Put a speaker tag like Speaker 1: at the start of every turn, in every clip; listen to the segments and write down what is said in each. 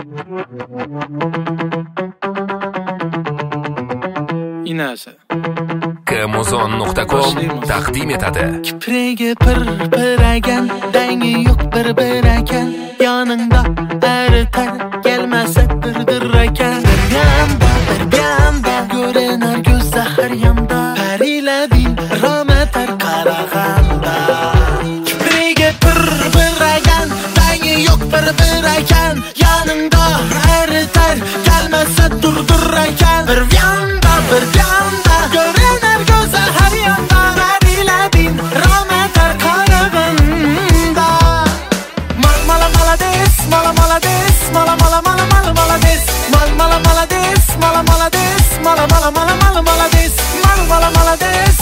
Speaker 1: Inasi
Speaker 2: Kmuzon.com taqdim etadi.
Speaker 3: Kiprigi pir-piragan, dangi yo'q bir-bir ekan. Yoningda aritar, kelmasa dir-dir ekan. Bir yanda ko'rinar ko'zda har yonda. Parilading romatar qaraganda. Kiprigi pir-piragan, dangi yo'q bir-bir ekan. Yoningda aritar, kelmasa dir-dir ekan. Bir yanda ko'rinar ko'zda har yonda. Parilading romatar qaraganda. Malades, malades, malades. Malades, malades, malades. Malades,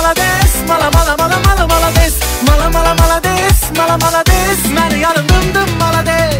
Speaker 3: malades. Meni yanımdım malades.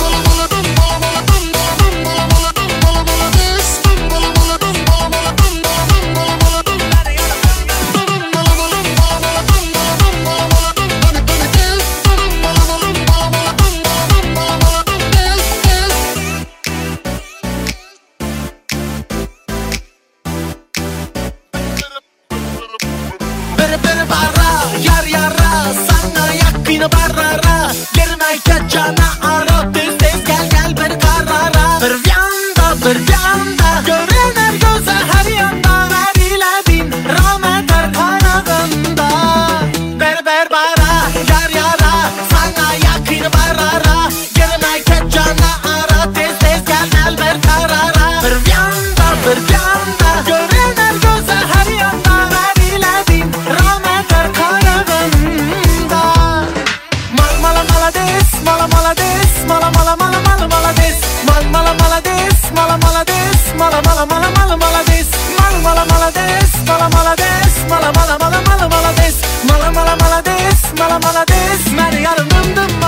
Speaker 3: Bir barra, yar-yara, sana yakını barrara. Girmek cana ara, tez gel bir karara. Bir yanda, görünür göze her yanda. Veriledin, rahmetler kanadında. Bir barra, yar-yara, sana yakını barrara. Girmek cana ara, tez gel bir karara. Bir yanda, görünür göze her yanda. Veriledin, rahmetler kanadında. Malades, malades. Malades, malades. Meni yanımdım